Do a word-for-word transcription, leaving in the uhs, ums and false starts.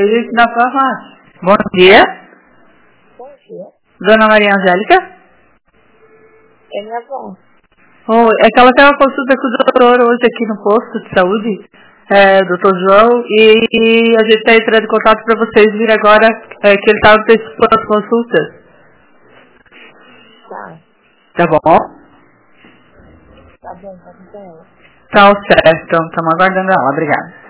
gente da farmácia. Bom dia. Bom dia. Dona Maria Angélica? É minha avó. Oh, é que ela tem uma consulta com o doutor hoje aqui no posto de saúde, é, doutor João, e, e a gente está entrando em contato para vocês vir agora, é, que ele está antecipando as consultas. Tá. Tá bom? Tá bom, tá com ela. Tá certo, então estamos aguardando ela. Obrigada.